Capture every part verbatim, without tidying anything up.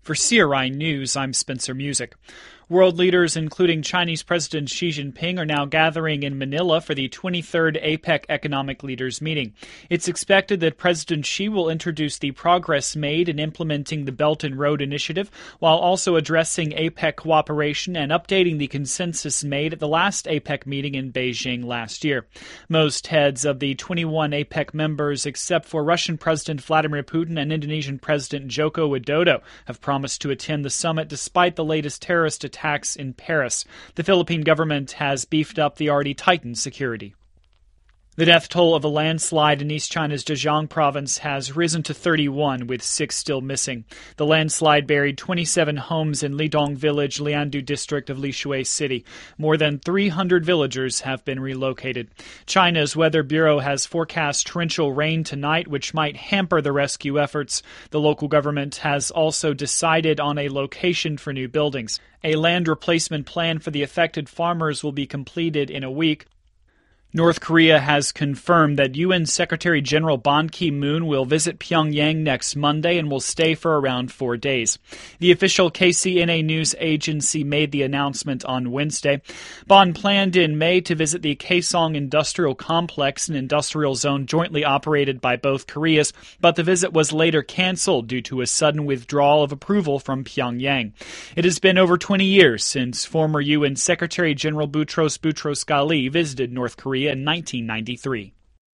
For C R I News, I'm Spencer Music. World leaders, including Chinese President Xi Jinping, are now gathering in Manila for the twenty-third APEC Economic Leaders Meeting. It's expected that President Xi will introduce the progress made in implementing the Belt and Road Initiative, while also addressing APEC cooperation and updating the consensus made at the last APEC meeting in Beijing last year. Most heads of the twenty-one APEC members, except for Russian President Vladimir Putin and Indonesian President Joko Widodo, have promised to attend the summit despite the latest terrorist attacks in Paris. The Philippine government has beefed up the already tightened security. The death toll of a landslide in East China's Zhejiang province has risen to thirty-one, with six still missing. The landslide buried twenty-seven homes in Lidong Village, Liandu district of Lishui City. More than three hundred villagers have been relocated. China's Weather Bureau has forecast torrential rain tonight, which might hamper the rescue efforts. The local government has also decided on a location for new buildings. A land replacement plan for the affected farmers will be completed in a week. North Korea has confirmed that U N Secretary General Ban Ki-moon will visit Pyongyang next Monday and will stay for around four days. The official K C N A news agency made the announcement on Wednesday. Ban planned in May to visit the Kaesong Industrial Complex, an industrial zone jointly operated by both Koreas, but the visit was later canceled due to a sudden withdrawal of approval from Pyongyang. It has been over twenty years since former U N Secretary General Boutros Boutros-Ghali visited North Korea in nineteen ninety-three.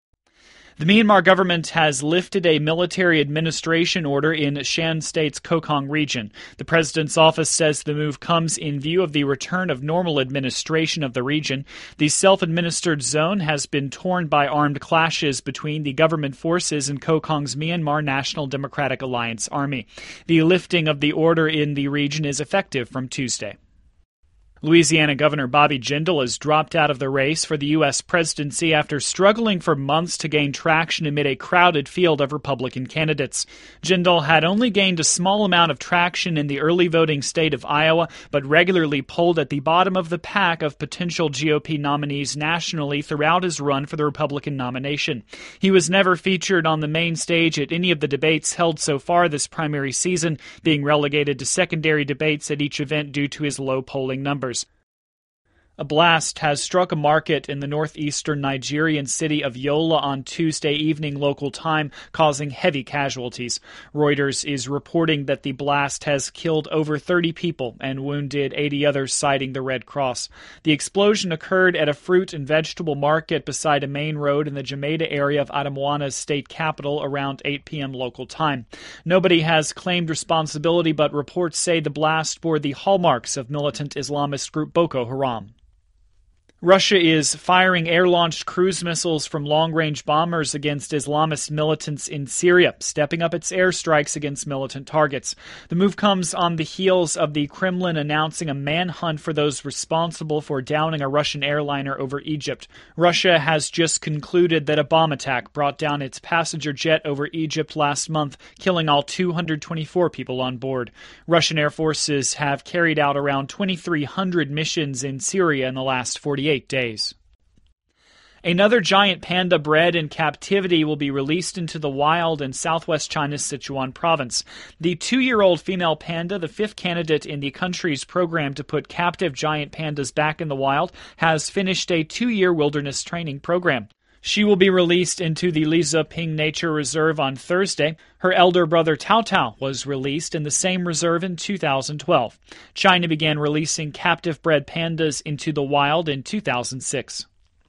The Myanmar government has lifted a military administration order in Shan State's Kokong region. The president's office says the move comes in view of the return of normal administration of the region. The self-administered zone has been torn by armed clashes between the government forces and Kokong's Myanmar National Democratic Alliance Army. The lifting of the order in the region is effective from Tuesday. Louisiana Governor Bobby Jindal has dropped out of the race for the U S presidency after struggling for months to gain traction amid a crowded field of Republican candidates. Jindal had only gained a small amount of traction in the early voting state of Iowa, but regularly polled at the bottom of the pack of potential G O P nominees nationally throughout his run for the Republican nomination. He was never featured on the main stage at any of the debates held so far this primary season, being relegated to secondary debates at each event due to his low polling numbers. A blast has struck a market in the northeastern Nigerian city of Yola on Tuesday evening local time, causing heavy casualties. Reuters is reporting that the blast has killed over thirty people and wounded eighty others, citing the Red Cross. The explosion occurred at a fruit and vegetable market beside a main road in the Jamaica area of Adamawa's state capital around eight p.m. local time. Nobody has claimed responsibility, but reports say the blast bore the hallmarks of militant Islamist group Boko Haram. Russia is firing air-launched cruise missiles from long-range bombers against Islamist militants in Syria, stepping up its airstrikes against militant targets. The move comes on the heels of the Kremlin announcing a manhunt for those responsible for downing a Russian airliner over Egypt. Russia has just concluded that a bomb attack brought down its passenger jet over Egypt last month, killing all two hundred twenty-four people on board. Russian air forces have carried out around twenty-three hundred missions in Syria in the last forty-eight days. Another giant panda bred in captivity will be released into the wild in southwest China's Sichuan province. The two-year-old female panda, the fifth candidate in the country's program to put captive giant pandas back in the wild, has finished a two-year wilderness training program. She will be released into the Lizaping Nature Reserve on Thursday. Her elder brother Tao Tao was released in the same reserve in two thousand twelve. China began releasing captive-bred pandas into the wild in two thousand six.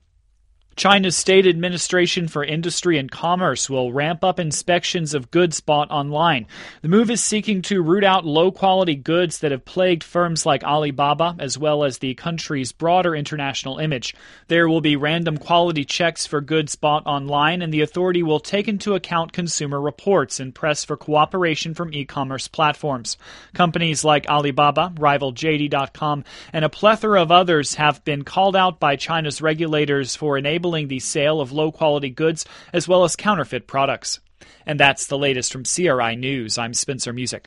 China's State Administration for Industry and Commerce will ramp up inspections of goods bought online. The move is seeking to root out low-quality goods that have plagued firms like Alibaba, as well as the country's broader international image. There will be random quality checks for goods bought online, and the authority will take into account consumer reports and press for cooperation from e-commerce platforms. Companies like Alibaba, rival J D dot com, and a plethora of others have been called out by China's regulators for enabling the sale of low-quality goods as well as counterfeit products. And that's the latest from C R I News. I'm Spencer Music.